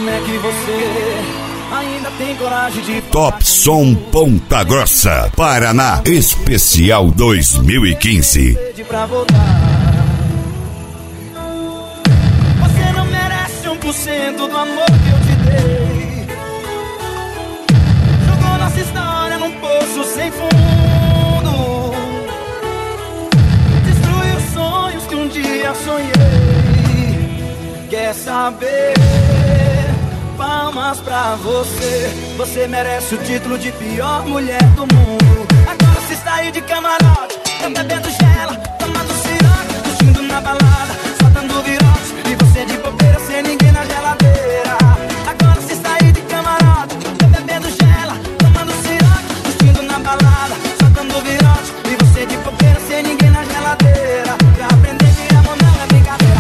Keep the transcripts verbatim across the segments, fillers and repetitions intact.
Como é que você ainda tem coragem de... Top Som Ponta Grossa, Paraná, especial dois mil e quinze. Pra voltar. Você não merece um por cento do amor que eu te dei. Jogou nossa história num poço sem fundo. Destruiu sonhos que um dia sonhei. Quer saber? Palmas pra você. Você merece o título de pior mulher do mundo. Agora se está aí de camarote, tá bebendo gela, tomando cirote, curtindo na balada, só dando virote. E você de bobeira sem ninguém na geladeira. Agora se está aí de camarote, tá bebendo gela, tomando cirote, curtindo na balada, só dando virote. E você de bobeira sem ninguém na geladeira. Pra aprender a virar mão não é brincadeira.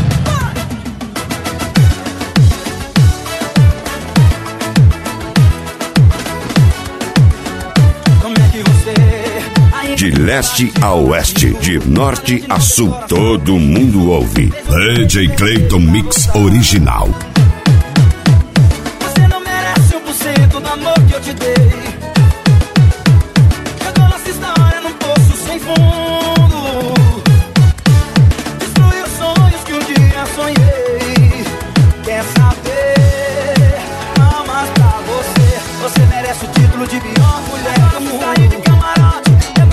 De leste a oeste, de norte a sul, todo mundo ouve. D J Clayton Mix Original. Você não merece um por cento do amor que eu te dei. Jogou nossa história num poço sem fundo. Destruiu sonhos que um dia sonhei. Quer saber? Palmas pra você. Você merece o título de pior mulher do mundo. Sair de camarote,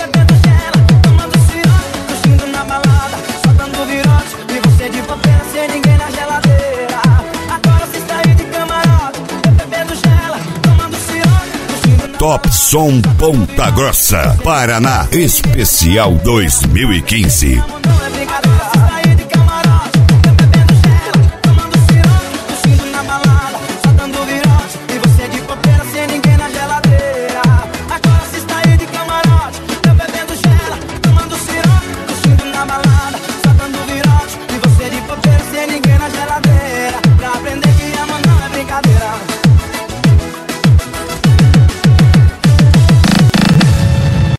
sem ninguém na geladeira. Agora se está aí de camarote, bebendo gela, tomando cirote. Top Som Ponta Grossa, Paraná, especial dois mil e quinze. Não é brincadeira.